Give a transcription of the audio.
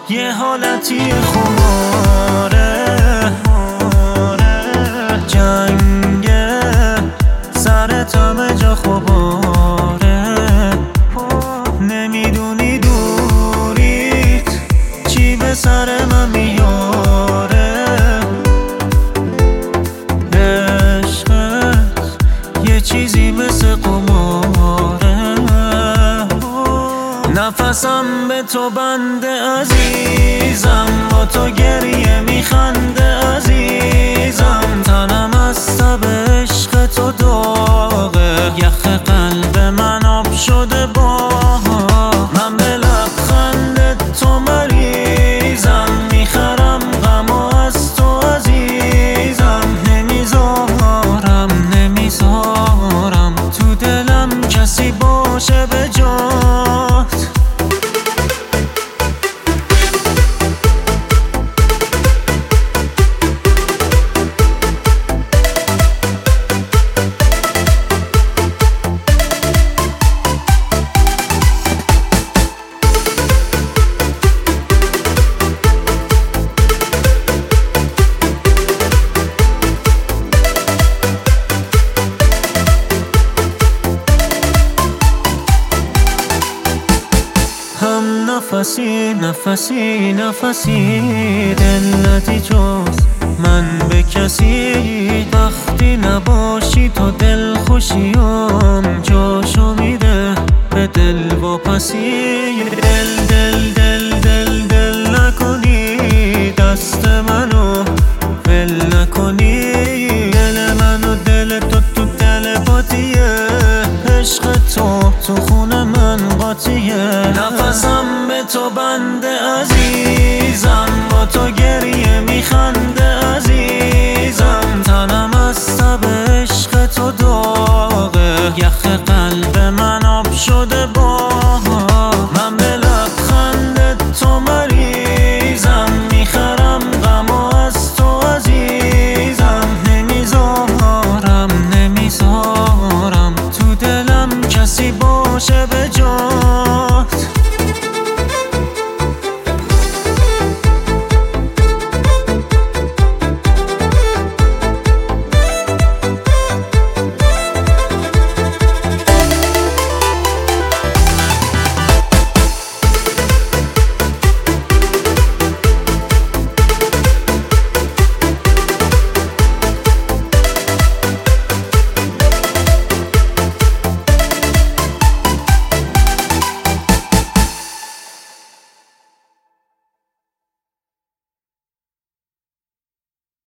یه حالتی خماره، جنگه سرت همه جا خباره، نمیدونی دوریت چی به سر من میاره. عشقت یه چیزی مثل قماره، نفسم به تو بنده عزیزم، با تو گریه میخنده عزیزم، تنم از تب عشق تو داغه، یخ قلب من آب شده با من، به لبخند تو مریضم، میخرم غمو از تو عزیزم، نمیذارم تو دلم کسی باشه به جات. هم نفسی دلتی جز من به کسی، وقتی نباشی تو دل خوشیم جاشو میده به دل واپسی. دل نکنی دست منو ول نکنی، دل منو دل تو دل باتیه، عشق تو خون من قاطیه، نفسم به تو بنده عزیزم، با تو گریه میخنده عزیزم، تنم از تب عشق تو داغه، یخ قلب من آب شده با من، به لبخند تو مریضم، میخرم غمو از تو عزیزم، نمیذارم تو دلم کسی باشه به جان.